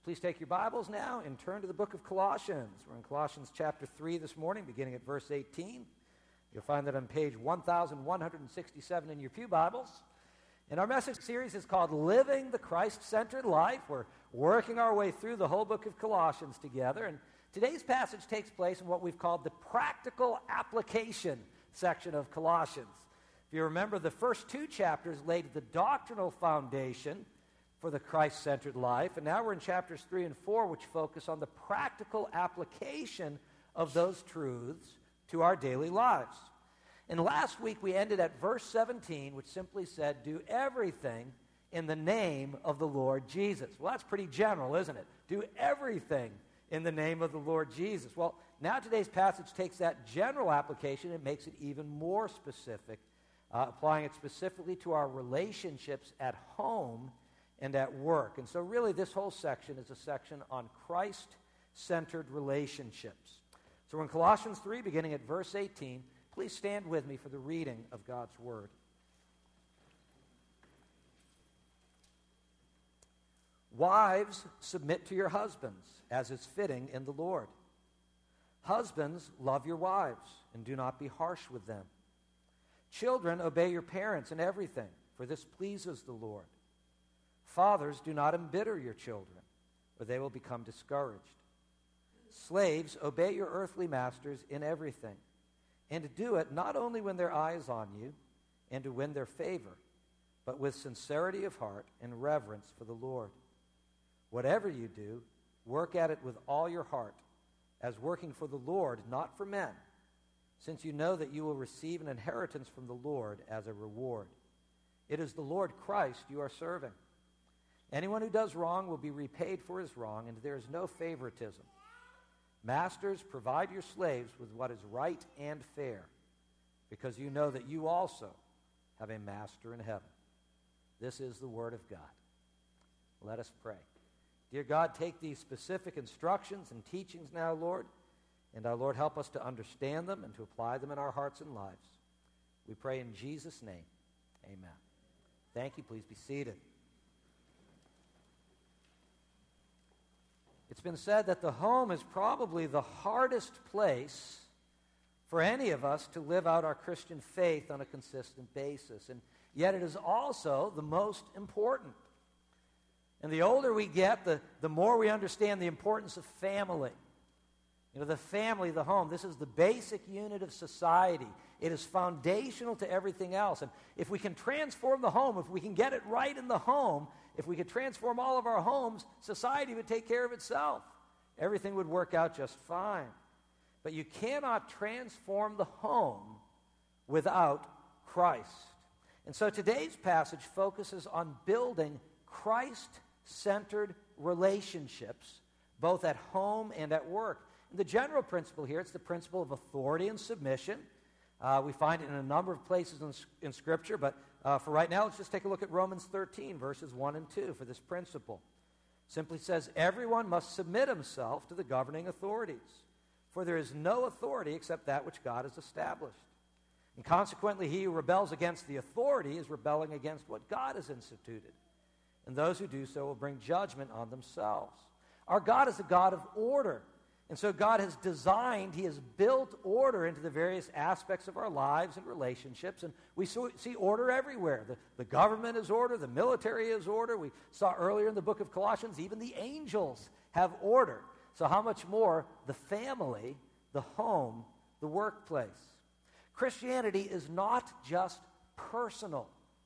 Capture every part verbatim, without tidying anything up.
Please take your Bibles now and turn to the book of Colossians. We're in Colossians chapter three this morning, beginning at verse eighteen. You'll find that on page one thousand one hundred sixty-seven in your pew Bibles. And our message series is called Living the Christ-Centered Life. We're working our way through the whole book of Colossians together. And today's passage takes place in what we've called the practical application section of Colossians. If you remember, the first two chapters laid the doctrinal foundation for the Christ-centered life. And now we're in chapters three and four, which focus on the practical application of those truths to our daily lives. And last week we ended at verse seventeen, which simply said, do everything in the name of the Lord Jesus. Well, that's pretty general, isn't it? Do everything in the name of the Lord Jesus. Well, now today's passage takes that general application and makes it even more specific, uh, applying it specifically to our relationships at home and at work. And so really this whole section is a section on Christ-centered relationships. So we're in Colossians three, beginning at verse eighteen. Please stand with me for the reading of God's Word. Wives, submit to your husbands, as is fitting in the Lord. Husbands, love your wives, and do not be harsh with them. Children, obey your parents in everything, for this pleases the Lord. Fathers, do not embitter your children, or they will become discouraged. Slaves, obey your earthly masters in everything, and to do it not only when their eye is on you and to win their favor, but with sincerity of heart and reverence for the Lord. Whatever you do, work at it with all your heart, as working for the Lord, not for men, since you know that you will receive an inheritance from the Lord as a reward. It is the Lord Christ you are serving. Anyone who does wrong will be repaid for his wrong, and there is no favoritism. Masters, provide your slaves with what is right and fair, because you know that you also have a master in heaven. This is the word of God. Let us pray. Dear God, take these specific instructions and teachings now, Lord, and our Lord, help us to understand them and to apply them in our hearts and lives. We pray in Jesus' name. Amen. Thank you. Please be seated. It's been said that the home is probably the hardest place for any of us to live out our Christian faith on a consistent basis. And yet it is also the most important. And the older we get, the, the more we understand the importance of family. You know, the family, the home, this is the basic unit of society. It is foundational to everything else. And if we can transform the home, if we can get it right in the home, if we could transform all of our homes, society would take care of itself. Everything would work out just fine. But you cannot transform the home without Christ. And so today's passage focuses on building Christ-centered relationships, both at home and at work. And the general principle here, it's the principle of authority and submission. Uh, we find it in a number of places in, in Scripture, but uh, for right now, let's just take a look at Romans thirteen, verses one and two for this principle. Simply says, everyone must submit himself to the governing authorities, for there is no authority except that which God has established. And consequently, he who rebels against the authority is rebelling against what God has instituted. And those who do so will bring judgment on themselves. Our God is a God of order. And so God has designed, he has built order into the various aspects of our lives and relationships. And we see order everywhere. The, the government is order. The military is order. We saw earlier in the book of Colossians, even the angels have order. So how much more the family, the home, the workplace. Christianity is not just personal,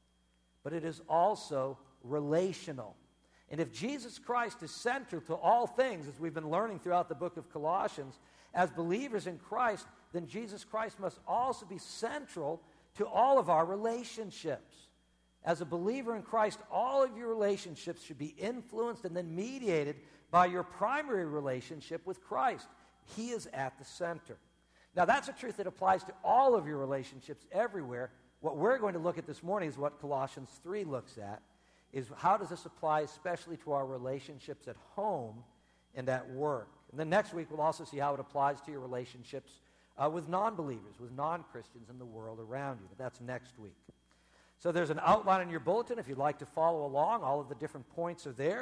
but it is also relational. And if Jesus Christ is central to all things, as we've been learning throughout the book of Colossians, as believers in Christ, then Jesus Christ must also be central to all of our relationships. As a believer in Christ, all of your relationships should be influenced and then mediated by your primary relationship with Christ. He is at the center. Now, that's a truth that applies to all of your relationships everywhere. What we're going to look at this morning is what Colossians three looks at. Is how does this apply especially to our relationships at home and at work. And then next week we'll also see how it applies to your relationships uh, with non-believers, with non-Christians in the world around you. But that's next week. So there's an outline in your bulletin if you'd like to follow along. All of the different points are there.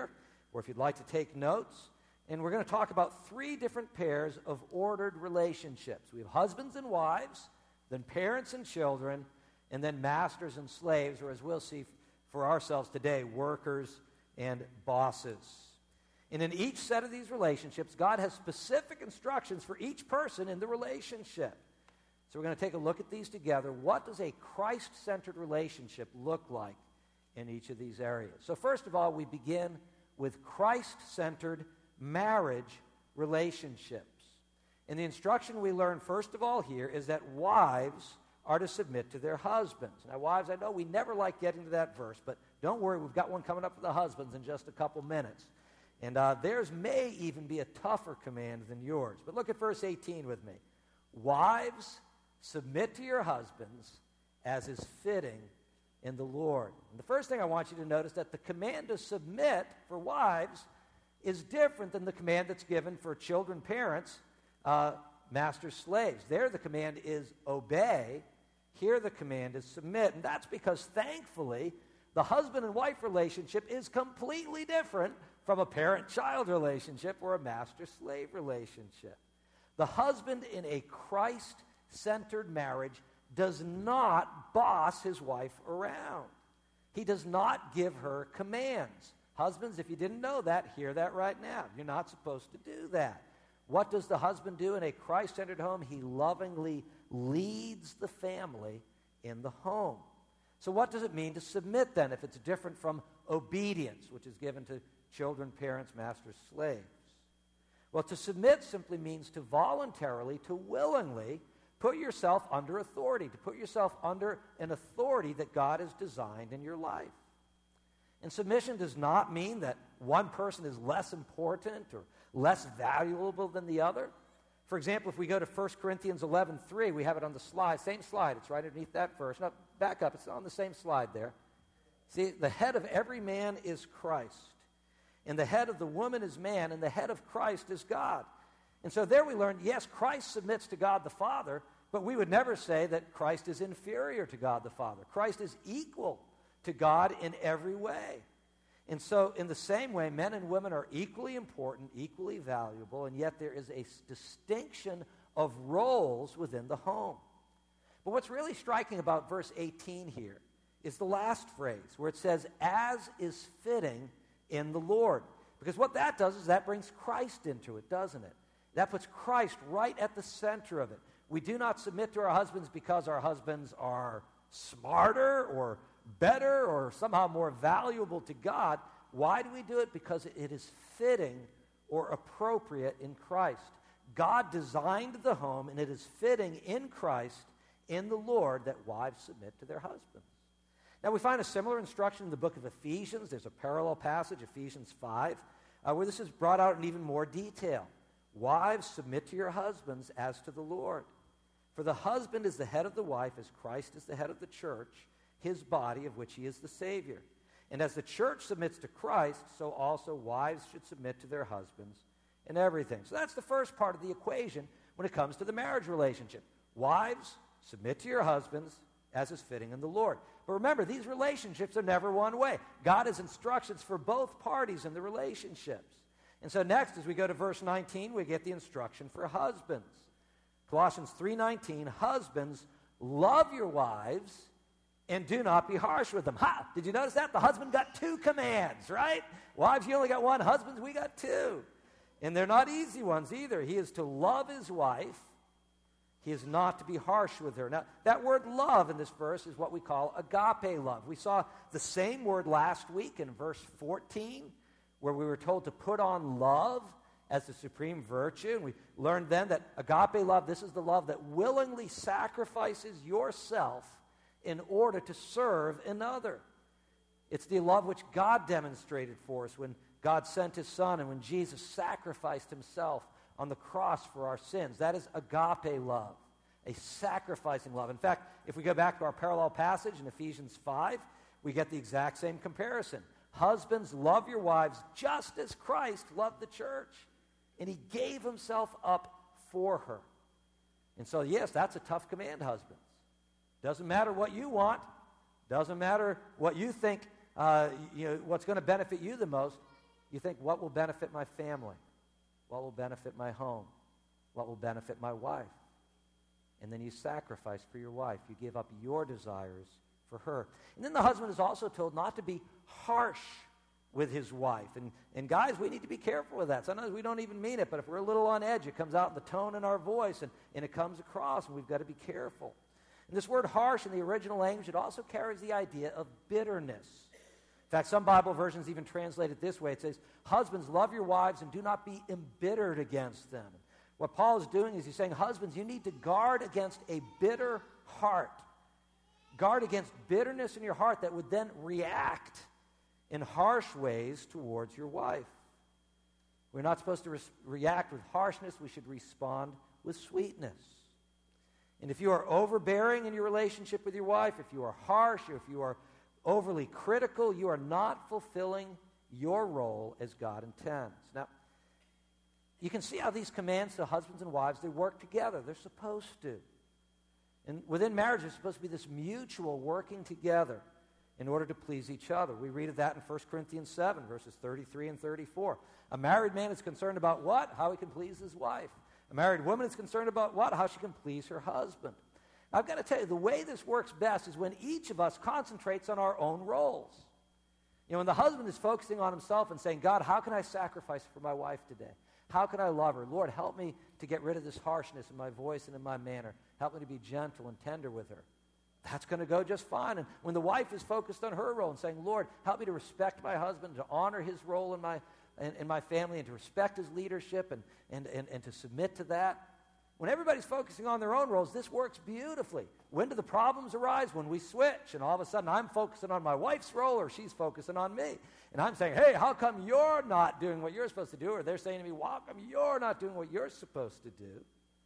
or if you'd like to take notes. And we're going to talk about three different pairs of ordered relationships. We have husbands and wives, then parents and children, and then masters and slaves, or as we'll see for ourselves today, workers and bosses. And in each set of these relationships, God has specific instructions for each person in the relationship. So we're going to take a look at these together. What does a Christ-centered relationship look like in each of these areas? So first of all, we begin with Christ-centered marriage relationships. And the instruction we learn first of all here is that wives are to submit to their husbands. Now, wives, I know we never like getting to that verse, but don't worry, we've got one coming up for the husbands in just a couple minutes. And uh, theirs may even be a tougher command than yours. But look at verse eighteen with me. Wives, submit to your husbands as is fitting in the Lord. And the first thing I want you to notice that the command to submit for wives is different than the command that's given for children, parents, uh, masters, slaves. There the command is obey. Here the command is submit. And that's because, thankfully, the husband and wife relationship is completely different from a parent-child relationship or a master-slave relationship. The husband in a Christ-centered marriage does not boss his wife around. He does not give her commands. Husbands, if you didn't know that, hear that right now. You're not supposed to do that. What does the husband do in a Christ-centered home? He lovingly leads the family in the home. So what does it mean to submit then if it's different from obedience, which is given to children, parents, masters, slaves? Well, to submit simply means to voluntarily, to willingly put yourself under authority, to put yourself under an authority that God has designed in your life. And submission does not mean that one person is less important or less valuable than the other. For example, if we go to First Corinthians eleven three, we have it on the slide, same slide, it's right underneath that verse. No, back up, it's on the same slide there. See, the head of every man is Christ, and the head of the woman is man, and the head of Christ is God. And so there we learn, yes, Christ submits to God the Father, but we would never say that Christ is inferior to God the Father. Christ is equal to God in every way. And so in the same way, men and women are equally important, equally valuable, and yet there is a distinction of roles within the home. But what's really striking about verse eighteen here is the last phrase where it says, as is fitting in the Lord. Because what that does is that brings Christ into it, doesn't it? That puts Christ right at the center of it. We do not submit to our husbands because our husbands are smarter or better or somehow more valuable to God. Why do we do it? Because it is fitting or appropriate in Christ. God designed the home, and it is fitting in Christ, in the Lord, that wives submit to their husbands. Now, we find a similar instruction in the book of Ephesians. There's a parallel passage, Ephesians five, uh, where this is brought out in even more detail. Wives, submit to your husbands as to the Lord. For the husband is the head of the wife, as Christ is the head of the church, his body, of which he is the Savior. And as the church submits to Christ, so also wives should submit to their husbands in everything. So that's the first part of the equation when it comes to the marriage relationship. Wives, submit to your husbands as is fitting in the Lord. But remember, these relationships are never one way. God has instructions for both parties in the relationships. And so next, as we go to verse nineteen, we get the instruction for husbands. Colossians three nineteen, husbands, love your wives and do not be harsh with them. Ha! Did you notice that? The husband got two commands, right? Wives, you only got one. Husbands, we got two. And they're not easy ones either. He is to love his wife. He is not to be harsh with her. Now, that word love in this verse is what we call agape love. We saw the same word last week in verse fourteen, where we were told to put on love as the supreme virtue. And we learned then that agape love, this is the love that willingly sacrifices yourself in order to serve another. It's the love which God demonstrated for us when God sent his Son and when Jesus sacrificed himself on the cross for our sins. That is agape love, a sacrificing love. In fact, if we go back to our parallel passage in Ephesians five, we get the exact same comparison. Husbands, love your wives just as Christ loved the church, and he gave himself up for her. And so, yes, that's a tough command, husbands. Doesn't matter what you want. Doesn't matter what you think, uh, you know, what's going to benefit you the most. you think, what will benefit my family? What will benefit my home? What will benefit my wife? And then you sacrifice for your wife. You give up your desires for her. And then the husband is also told not to be harsh with his wife. And, and guys, we need to be careful with that. Sometimes we don't even mean it, but if we're a little on edge, it comes out in the tone in our voice, and, and it comes across, and we've got to be careful. And this word harsh in the original language, it also carries the idea of bitterness. In fact, some Bible versions even translate it this way. It says, husbands, love your wives and do not be embittered against them. What Paul is doing is he's saying, husbands, you need to guard against a bitter heart. Guard against bitterness in your heart that would then react in harsh ways towards your wife. We're not supposed to re- react with harshness. We should respond with sweetness. And if you are overbearing in your relationship with your wife, if you are harsh, or if you are overly critical, you are not fulfilling your role as God intends. Now, you can see how these commands to husbands and wives, they work together. They're supposed to. And within marriage, there's supposed to be this mutual working together in order to please each other. We read of that in First Corinthians seven, verses thirty-three and thirty-four. A married man is concerned about what? How he can please his wife. A married woman is concerned about what? How she can please her husband. Now, I've got to tell you, the way this works best is when each of us concentrates on our own roles. You know, when the husband is focusing on himself and saying, God, how can I sacrifice for my wife today? How can I love her? Lord, help me to get rid of this harshness in my voice and in my manner. Help me to be gentle and tender with her. That's going to go just fine. And when the wife is focused on her role and saying, Lord, help me to respect my husband, to honor his role in my in, in my family, and to respect his leadership and, and, and, and to submit to that. When everybody's focusing on their own roles, this works beautifully. When do the problems arise? When we switch, and all of a sudden I'm focusing on my wife's role, or she's focusing on me. And I'm saying, hey, how come you're not doing what you're supposed to do? Or they're saying to me, well, how come you're not doing what you're supposed to do?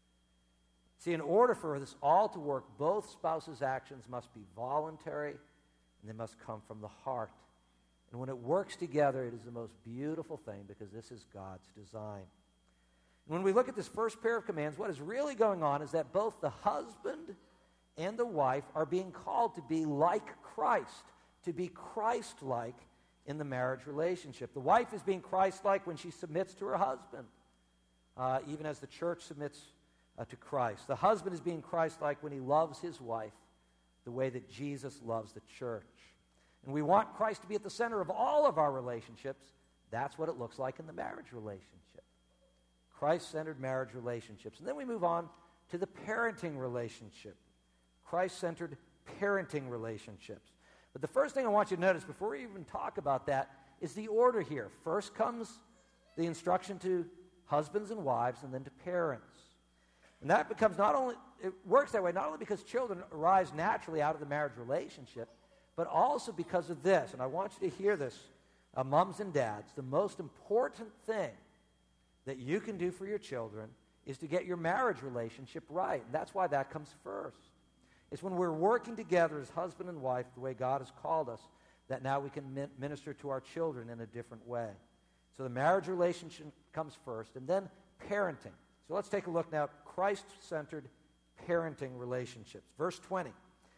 See, in order for this all to work, both spouses' actions must be voluntary, and they must come from the heart. And when it works together, it is the most beautiful thing, because this is God's design. And when we look at this first pair of commands, what is really going on is that both the husband and the wife are being called to be like Christ, to be Christ-like in the marriage relationship. The wife is being Christ-like when she submits to her husband, uh, even as the church submits uh, to Christ. The husband is being Christ-like when he loves his wife the way that Jesus loves the church. And we want Christ to be at the center of all of our relationships. That's what it looks like in the marriage relationship. Christ-centered marriage relationships. And then we move on to the parenting relationship. Christ-centered parenting relationships. But the first thing I want you to notice before we even talk about that is the order here. First comes the instruction to husbands and wives, and then to parents. And that becomes not only, it works that way not only because children arise naturally out of the marriage relationship, but also because of this. And I want you to hear this, uh, moms and dads. The most important thing that you can do for your children is to get your marriage relationship right. And that's why that comes first. It's when we're working together as husband and wife the way God has called us that now we can min- minister to our children in a different way. So the marriage relationship comes first, and then parenting. So let's take a look now at Christ-centered parenting relationships. Verse twenty.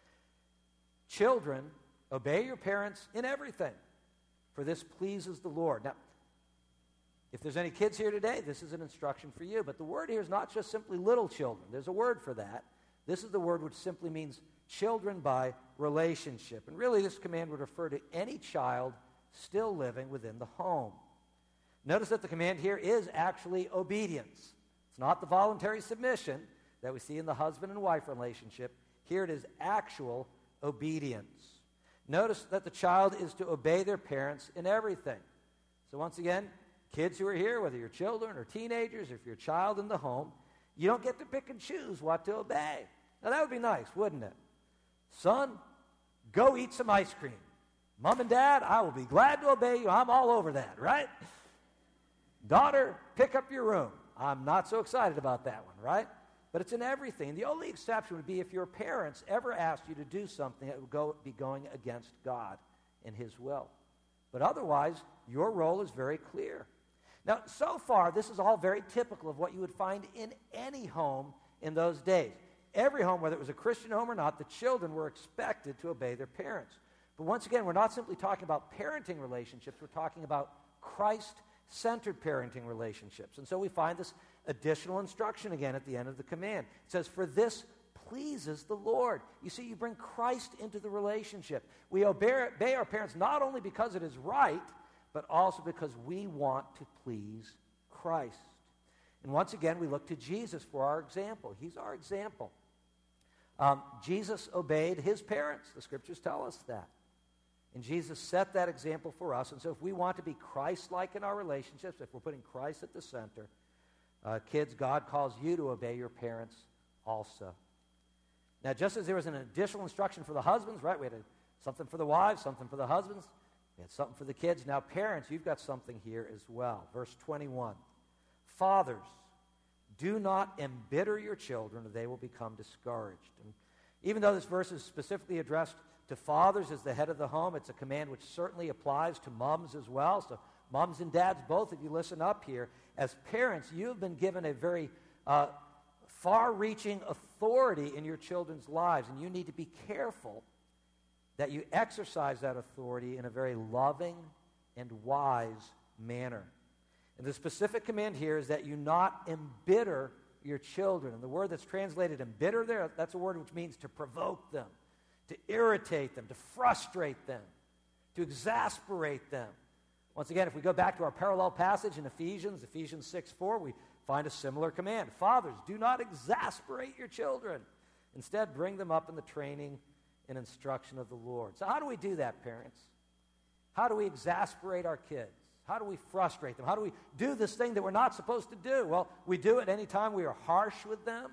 Children, obey your parents in everything, for this pleases the Lord. Now, if there's any kids here today, this is an instruction for you. But the word here is not just simply little children. There's a word for that. This is the word which simply means children by relationship. And really, this command would refer to any child still living within the home. Notice that the command here is actually obedience. It's not the voluntary submission that we see in the husband and wife relationship. Here it is actual obedience. Notice that the child is to obey their parents in everything. So once again, kids who are here, whether you're children or teenagers, or if you're a child in the home, you don't get to pick and choose what to obey. Now that would be nice, wouldn't it? Son, go eat some ice cream. Mom and Dad, I will be glad to obey you. I'm all over that, right? Daughter, pick up your room. I'm not so excited about that one, right? But it's in everything. The only exception would be if your parents ever asked you to do something that would go, be going against God and his will. But otherwise, your role is very clear. Now, so far, this is all very typical of what you would find in any home in those days. Every home, whether it was a Christian home or not, the children were expected to obey their parents. But once again, we're not simply talking about parenting relationships. We're talking about Christ-centered parenting relationships. And so we find this additional instruction again at the end of the command. It says, for this pleases the Lord. You see, you bring Christ into the relationship. We obey, obey our parents not only because it is right, but also because we want to please Christ. And once again, we look to Jesus for our example. He's our example. Um, Jesus obeyed his parents. The scriptures tell us that. And Jesus set that example for us. And so if we want to be Christ-like in our relationships, if we're putting Christ at the center, uh, kids, God calls you to obey your parents also. Now, just as there was an additional instruction for the husbands, right? We had a, something for the wives, something for the husbands. We had something for the kids. Now, parents, you've got something here as well. Verse twenty-one. Fathers, do not embitter your children, or they will become discouraged. And even though this verse is specifically addressed to fathers as the head of the home, it's a command which certainly applies to moms as well. So moms and dads, both of you, listen up here. As parents, you have been given a very uh, far-reaching authority in your children's lives, and you need to be careful that you exercise that authority in a very loving and wise manner. And the specific command here is that you not embitter your children. And the word that's translated embitter there, that's a word which means to provoke them, to irritate them, to frustrate them, to exasperate them. Once again, if we go back to our parallel passage in Ephesians, Ephesians six four, we find a similar command. Fathers, do not exasperate your children. Instead, bring them up in the training and instruction of the Lord. So how do we do that, parents? How do we exasperate our kids? How do we frustrate them? How do we do this thing that we're not supposed to do? Well, we do it anytime we are harsh with them,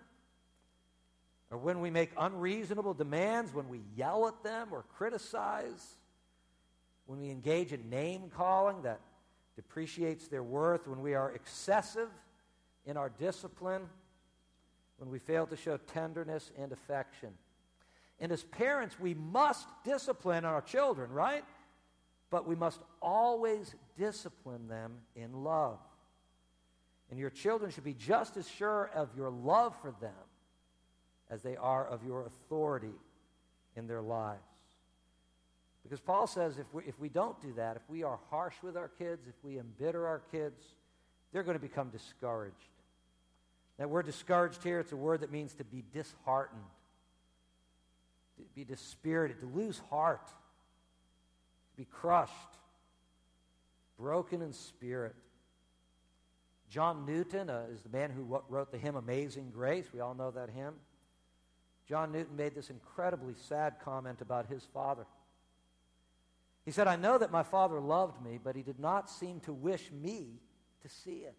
or when we make unreasonable demands, when we yell at them or criticize, when we engage in name-calling that depreciates their worth, when we are excessive in our discipline, when we fail to show tenderness and affection. And as parents, we must discipline our children, right? But we must always discipline them in love. And your children should be just as sure of your love for them as they are of your authority in their lives. Because Paul says if we, if we don't do that, if we are harsh with our kids, if we embitter our kids, they're going to become discouraged. That word discouraged here, it's a word that means to be disheartened, to be dispirited, to lose heart, to be crushed, broken in spirit. John Newton uh, is the man who wrote the hymn Amazing Grace. We all know that hymn. John Newton made this incredibly sad comment about his father. He said, I know that my father loved me, but he did not seem to wish me to see it.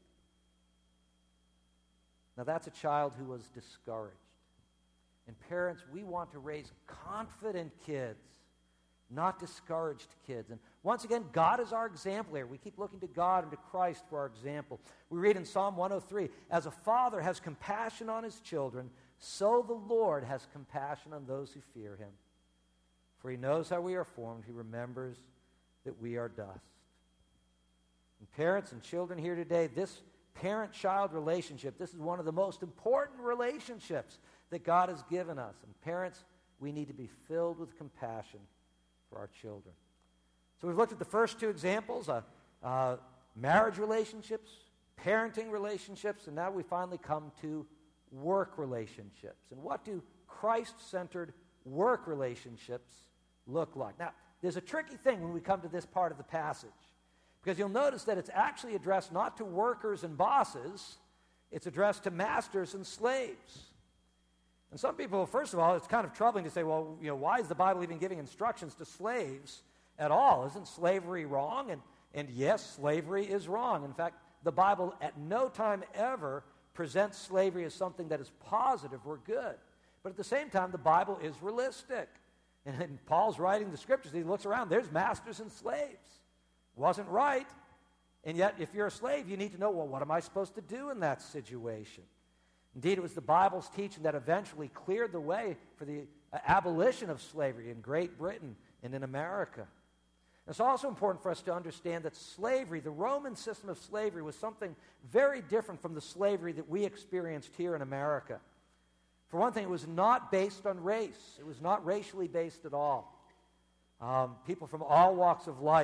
Now that's a child who was discouraged. And parents, we want to raise confident kids, not discouraged kids. And once again, God is our example here. We keep looking to God and to Christ for our example. We read in Psalm one oh three, as a father has compassion on his children, so the Lord has compassion on those who fear him. For he knows how we are formed. He remembers that we are dust. And parents and children here today, this parent-child relationship, this is one of the most important relationships that God has given us. And parents, we need to be filled with compassion for our children. So we've looked at the first two examples, uh, uh, marriage relationships, parenting relationships, and now we finally come to work relationships. And what do Christ-centered work relationships look like? Now, there's a tricky thing when we come to this part of the passage, because you'll notice that it's actually addressed not to workers and bosses, it's addressed to masters and slaves. And some people, first of all, it's kind of troubling to say, well, you know, why is the Bible even giving instructions to slaves at all? Isn't slavery wrong? And, and yes, slavery is wrong. In fact, the Bible at no time ever presents slavery as something that is positive or good. But at the same time, the Bible is realistic. And in Paul's writing the scriptures, he looks around, there's masters and slaves. Wasn't right. And yet, if you're a slave, you need to know, well, what am I supposed to do in that situation? Indeed, it was the Bible's teaching that eventually cleared the way for the uh, abolition of slavery in Great Britain and in America. It's also important for us to understand that slavery, the Roman system of slavery, was something very different from the slavery that we experienced here in America. For one thing, it was not based on race. It was not racially based at all. Um, people from all walks of life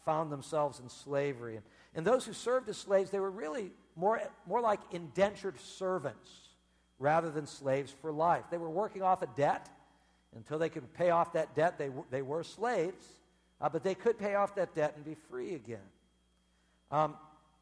found themselves in slavery. And, and those who served as slaves, they were really more, more like indentured servants rather than slaves for life. They were working off a debt. Until they could pay off that debt, they, w- they were slaves, uh, but they could pay off that debt and be free again. Um,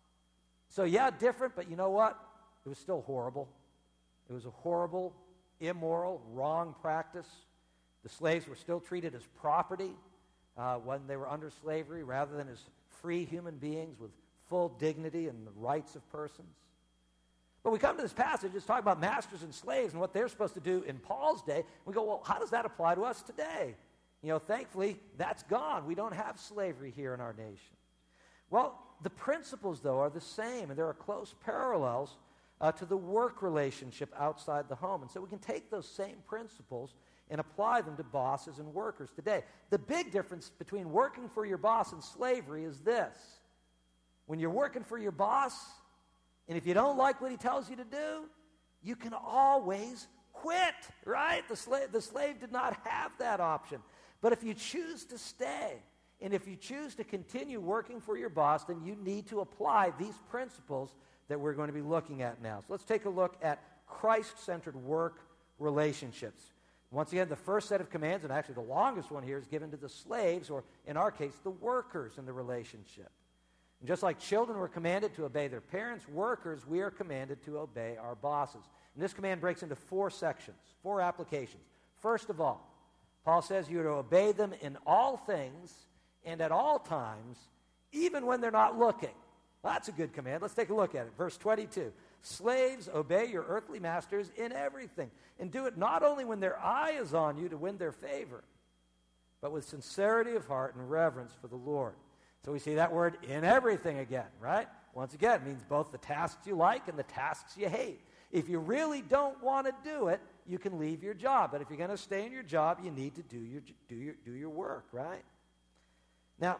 so yeah, different, but you know what? It was still horrible. It was a horrible, immoral, wrong practice. The slaves were still treated as property uh, when they were under slavery rather than as free human beings with full dignity and the rights of persons. But we come to this passage, it's talking about masters and slaves and what they're supposed to do in Paul's day. We go, well, how does that apply to us today? You know, thankfully, that's gone. We don't have slavery here in our nation. Well, the principles, though, are the same, and there are close parallels uh, to the work relationship outside the home. And so we can take those same principles and apply them to bosses and workers today. The big difference between working for your boss and slavery is this. When you're working for your boss, and if you don't like what he tells you to do, you can always quit, right? The slave, the slave did not have that option. But if you choose to stay, and if you choose to continue working for your boss, then you need to apply these principles that we're going to be looking at now. So let's take a look at Christ-centered work relationships. Once again, the first set of commands, and actually the longest one here, is given to the slaves, or in our case, the workers in the relationship. And just like children were commanded to obey their parents, workers, we are commanded to obey our bosses. And this command breaks into four sections, four applications. First of all, Paul says you are to obey them in all things and at all times, even when they're not looking. Well, that's a good command. Let's take a look at it. Verse twenty-two. Slaves, obey your earthly masters in everything, and do it not only when their eye is on you to win their favor, but with sincerity of heart and reverence for the Lord. So we see that word in everything again, right? Once again, it means both the tasks you like and the tasks you hate. If you really don't want to do it, you can leave your job. But if you're going to stay in your job, you need to do your, do your, do your work, right? Now,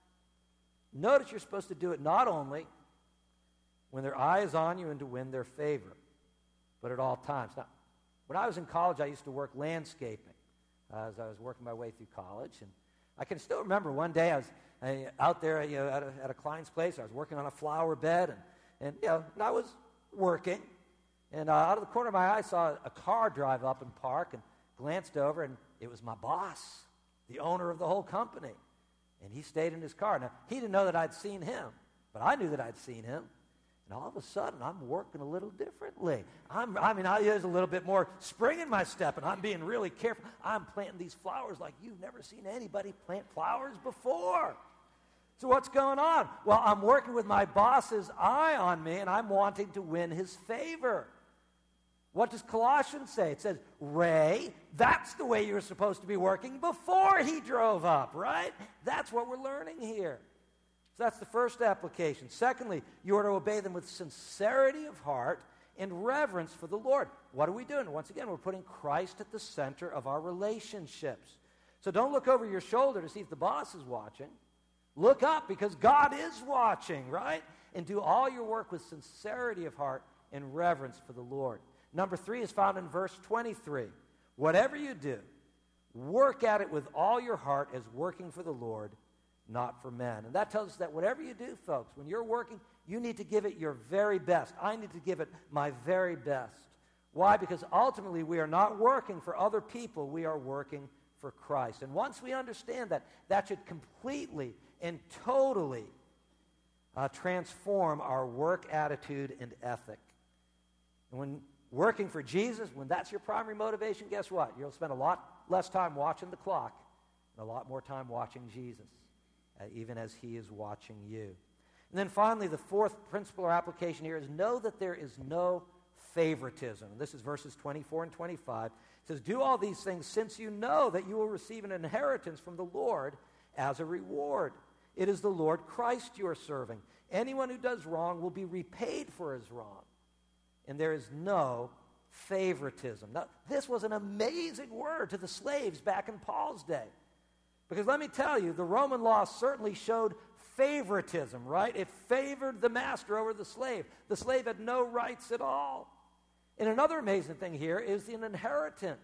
notice you're supposed to do it not only when their eye is on you and to win their favor, but at all times. Now, when I was in college, I used to work landscaping uh, as I was working my way through college. And I can still remember one day I was I, out there you know, at, a, at a client's place. I was working on a flower bed, and, and, you know, and I was working. And uh, out of the corner of my eye, I saw a car drive up and park, and glanced over, and it was my boss, the owner of the whole company. And he stayed in his car. Now, he didn't know that I'd seen him, but I knew that I'd seen him. And all of a sudden, I'm working a little differently. I'm, I mean, I, there's a little bit more spring in my step, and I'm being really careful. I'm planting these flowers like you've never seen anybody plant flowers before. So what's going on? Well, I'm working with my boss's eye on me, and I'm wanting to win his favor. What does Colossians say? It says, Ray, that's the way you're supposed to be working before he drove up, right? That's what we're learning here. So that's the first application. Secondly, you are to obey them with sincerity of heart and reverence for the Lord. What are we doing? Once again, we're putting Christ at the center of our relationships. So don't look over your shoulder to see if the boss is watching. Look up because God is watching, right? And do all your work with sincerity of heart and reverence for the Lord. Number three is found in verse twenty-three. Whatever you do, work at it with all your heart as working for the Lord, not for men. And that tells us that whatever you do, folks, when you're working, you need to give it your very best. I need to give it my very best. Why? Because ultimately we are not working for other people. We are working for Christ. And once we understand that, that should completely and totally uh, transform our work attitude and ethic. And when working for Jesus, when that's your primary motivation, guess what? You'll spend a lot less time watching the clock and a lot more time watching Jesus, uh, even as he is watching you. And then finally, the fourth principle or application here is know that there is no favoritism. And this is verses twenty-four and twenty-five. It says, do all these things since you know that you will receive an inheritance from the Lord as a reward. It is the Lord Christ you are serving. Anyone who does wrong will be repaid for his wrong. And there is no favoritism. Now, this was an amazing word to the slaves back in Paul's day. Because let me tell you, the Roman law certainly showed favoritism, right? It favored the master over the slave. The slave had no rights at all. And another amazing thing here is an inheritance.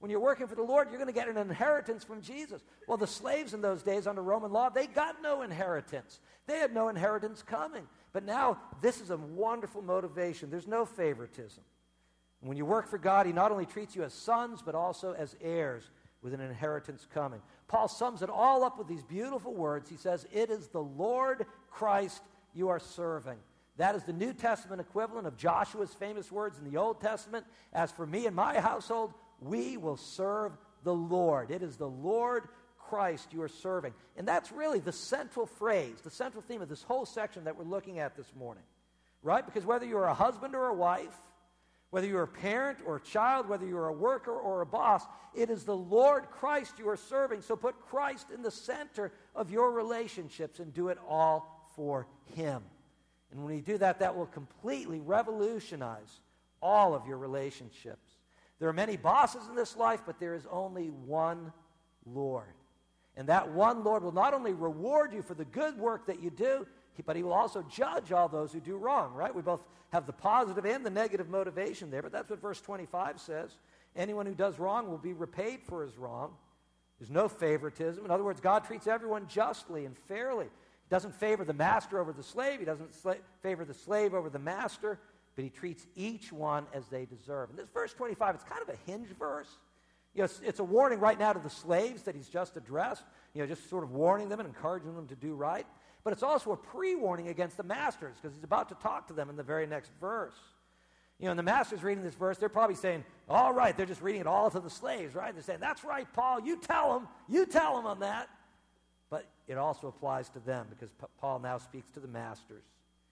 When you're working for the Lord, you're going to get an inheritance from Jesus. Well, the slaves in those days under Roman law, they got no inheritance. They had no inheritance coming. But now, this is a wonderful motivation. There's no favoritism. And when you work for God, he not only treats you as sons, but also as heirs with an inheritance coming. Paul sums it all up with these beautiful words. He says, it is the Lord Christ you are serving. That is the New Testament equivalent of Joshua's famous words in the Old Testament. As for me and my household, we will serve the Lord. It is the Lord Christ you are serving. And that's really the central phrase, the central theme of this whole section that we're looking at this morning. Right? Because whether you're a husband or a wife, whether you're a parent or a child, whether you're a worker or a boss, it is the Lord Christ you are serving. So put Christ in the center of your relationships and do it all for him. And when you do that, that will completely revolutionize all of your relationships. There are many bosses in this life, but there is only one Lord. And that one Lord will not only reward you for the good work that you do, but he will also judge all those who do wrong, right? We both have the positive and the negative motivation there, but that's what verse twenty-five says. Anyone who does wrong will be repaid for his wrong. There's no favoritism. In other words, God treats everyone justly and fairly. He doesn't favor the master over the slave. He doesn't sla- favor the slave over the master, but he treats each one as they deserve. And this verse twenty-five, it's kind of a hinge verse. You know, it's, it's a warning right now to the slaves that he's just addressed, you know, just sort of warning them and encouraging them to do right. But it's also a pre-warning against the masters, because he's about to talk to them in the very next verse. You know, and the masters reading this verse, they're probably saying, all right, they're just reading it all to the slaves, right? They're saying, that's right, Paul, you tell them, you tell them on that. But it also applies to them, because P- Paul now speaks to the masters.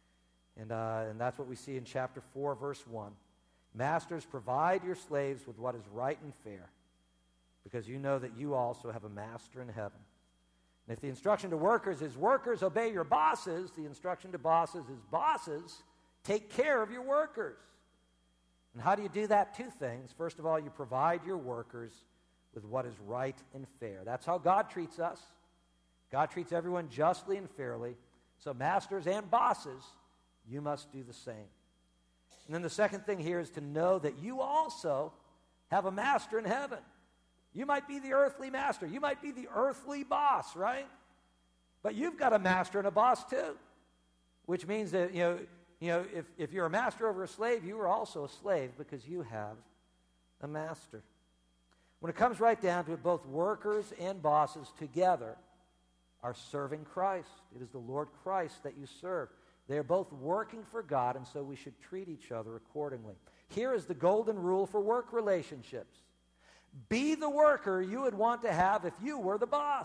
And, uh, and that's what we see in chapter four, verse one. Masters, provide your slaves with what is right and fair, because you know that you also have a master in heaven. And if the instruction to workers is workers, obey your bosses, the instruction to bosses is bosses, take care of your workers. And how do you do that? Two things. First of all, you provide your workers with what is right and fair. That's how God treats us. God treats everyone justly and fairly. So masters and bosses, you must do the same. And then the second thing here is to know that you also have a master in heaven. You might be the earthly master. You might be the earthly boss, right? But you've got a master and a boss too, which means that, you know, you know, if, if you're a master over a slave, you are also a slave because you have a master. When it comes right down to it, both workers and bosses together are serving Christ. It is the Lord Christ that you serve. They are both working for God, and so we should treat each other accordingly. Here is the golden rule for work relationships. Be the worker you would want to have if you were the boss.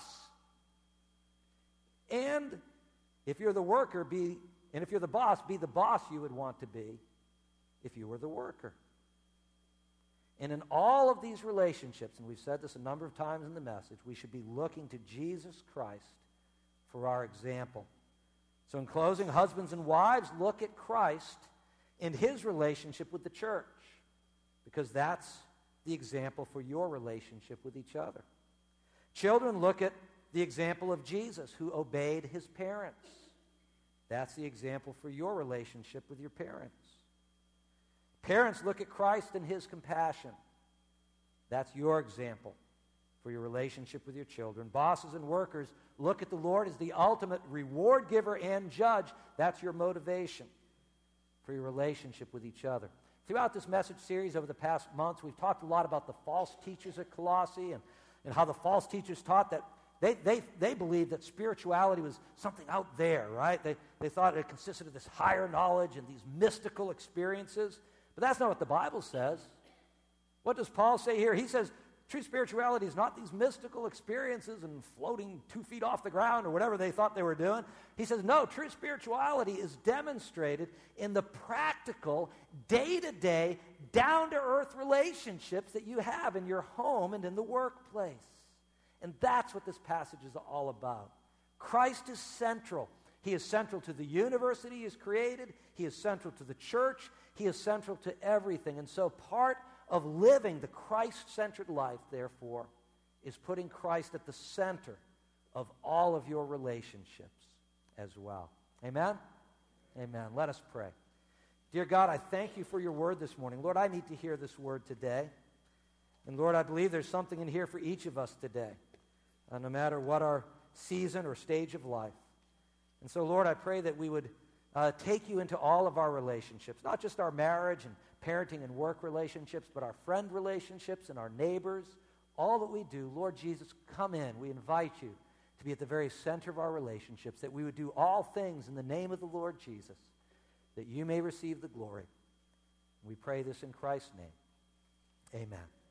And if you're the worker, be, and if you're the boss, be the boss you would want to be if you were the worker. And in all of these relationships, and we've said this a number of times in the message, we should be looking to Jesus Christ for our example. So in closing, husbands and wives, look at Christ and his relationship with the church, because that's the example for your relationship with each other. Children, look at the example of Jesus, who obeyed his parents. That's the example for your relationship with your parents. Parents, look at Christ and his compassion. That's your example for your relationship with your children. Bosses and workers, look at the Lord as the ultimate reward giver and judge. That's your motivation for your relationship with each other. Throughout this message series over the past months, we've talked a lot about the false teachers at Colossae and, and how the false teachers taught that they, they, they believed that spirituality was something out there, right? They, they thought it consisted of this higher knowledge and these mystical experiences. But that's not what the Bible says. What does Paul say here? He says true spirituality is not these mystical experiences and floating two feet off the ground or whatever they thought they were doing. He says, no, true spirituality is demonstrated in the practical, day-to-day, down-to-earth relationships that you have in your home and in the workplace. And that's what this passage is all about. Christ is central. He is central to the universe that he has created. He is central to the church. He is central to everything. And so part of living the Christ-centered life, therefore, is putting Christ at the center of all of your relationships as well. Amen? Amen. Let us pray. Dear God, I thank you for your word this morning. Lord, I need to hear this word today. And Lord, I believe there's something in here for each of us today, uh, no matter what our season or stage of life. And so, Lord, I pray that we would uh, take you into all of our relationships, not just our marriage and parenting and work relationships, but our friend relationships and our neighbors, all that we do. Lord Jesus, come in. We invite you to be at the very center of our relationships, that we would do all things in the name of the Lord Jesus, that you may receive the glory. We pray this in Christ's name. Amen.